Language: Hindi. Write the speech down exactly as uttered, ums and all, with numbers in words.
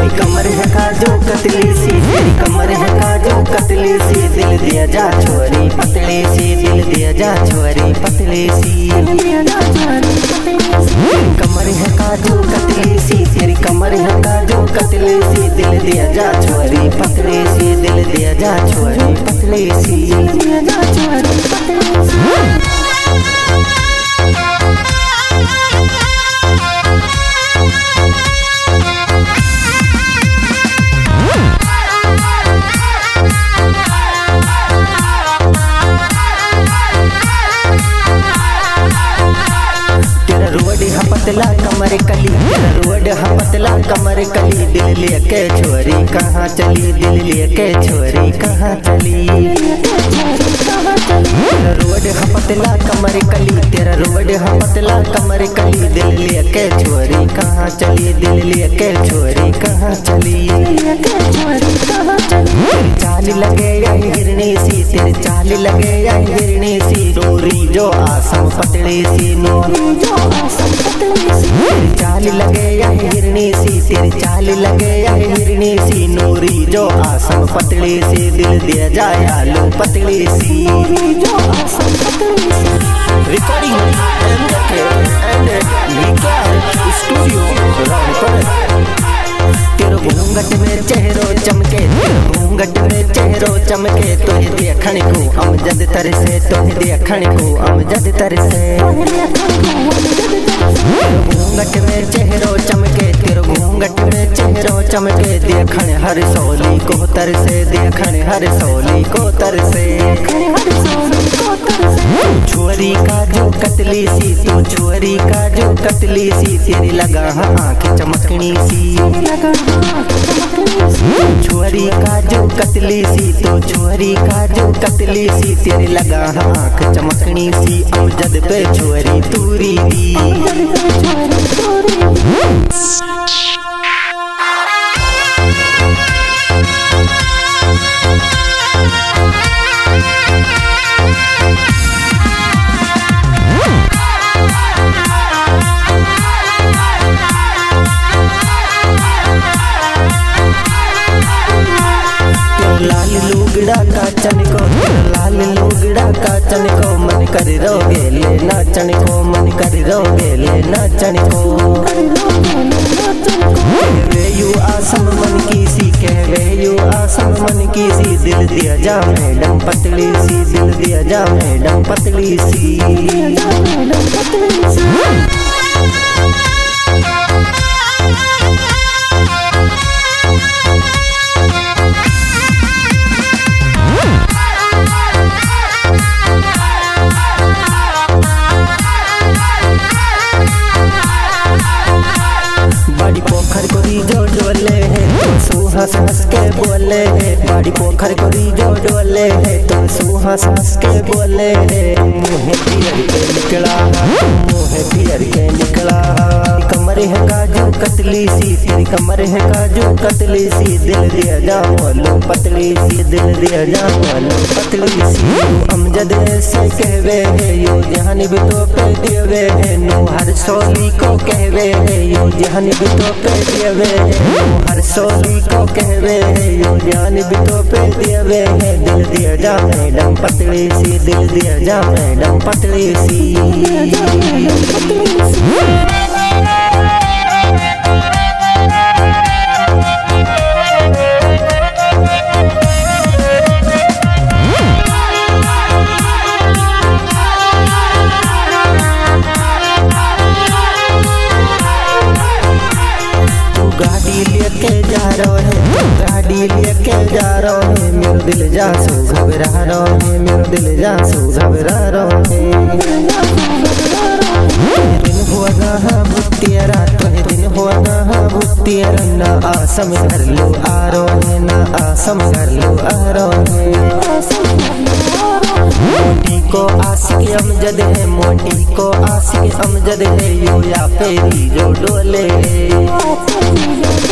तेरी कमर है काजू कतली सी, तेरी कमर है काजू कतली सी, दिल दिया जा छोरी पतली सी, दिल दिया जा छोरी पतली सी। तेरी कमर है काजू कतली सी, तेरी कमर है काजू कतली सी, दिल दिया जा छोरी पतली सी, दिल दिया जा छोरी पतली सी। पतला कमर कली, रोड हा पतला कमर कली, दिल लेके छोरी कहाँ चली, दिल लेके छोरी कहाँ चली। रोड हा पतला कमर कली, तेरा रोड हा पतला कमर कली, दिल लेके छोरी कहाँ चली, दिल लेके छोरी कहाँ चली। तेरी चाल लगे या हिरनी सी, तेरी चाल लगे या हिरनी सी, नूरी जो आसम पतली सी, नूरी जो आसम तेरी चाल लगे या हिरनी सी, तेरी चाल लगे या हिरनी सी, नूरी जो आसम पतली सी, दिल दिया जाए आलू पतली सी। रिकॉर्डिंग स्टूडियो तेरो घूंघट में चेहरो चमके, घूंघट में चेहरो चमके, तुझे देखण को अमजद तरसे, तुझे देखण को अमजद तरसे। घूंघट में चेहरो चमके, तेरो घूंघट में चेहरो चमके, देखण हर सोली को तरसे, देखण हर सोली को तरसे। छोरी का जो कतली सी, तू छोरी का जो कतली सी, तेरी लगा आँख चमकनी सी। छोरी का जो कतली सी, तो छोरी का जो कतली सी, तेरी लगा आँख चमकनी सी, अमजद पे छोरी तूरी दी। लाल लुगड़ा का चनको, लाल लुगड़ा का चनको, मन कर रोगे ले नाचन को, मन कर रोगे ले नाचन को। कहवे यू आसम मन की सी, कहवे यू आसम मन की सी, दिल दिया जा मैडम पतली सी, दिल दिया जा मैडम पतली सी। बड़ी पोखर को जो डोले है, तो हंस हंस के बोले है, बड़ी पोखर को जो डोले है, तो हंस हंस के बोले है। मुँह पियर के निकला, मुँह पियर के निकला, कमर है काजू कतली सी, तेरी कमर है काजू कतली सी, दिल दिया जा बोलो पतली सी, दिल दिया जा बोलो पतली सी। अमजद ऐसे कहवे है, यो जहानी भी तो पे देवे है, नो हर सोली को कहवे है, यो जहानी भी तो पे देवे है, हर सोली को कहवे है, यो जहानी भी तो पे देवे है, दिल दिया जा मैडम पतली सी, दिल दिया जा मैडम पतली सी। गाड़ी लेके जा रहा है, गाड़ी लेके जा रहा है, मेरा दिल जा सो घबरा रहा है, मेरा दिल जा सो घबरा रहा है। दिन हुआ ना भुतिया, तुहे दिन हुआ ना भुतिया, ना आसम कर लो आ रहा है, ना आसम कर लो आ रहा है। मोटी को आशिक अमजद है, मोटी को आशिक अमजद है, यो या पेरी जो डोले।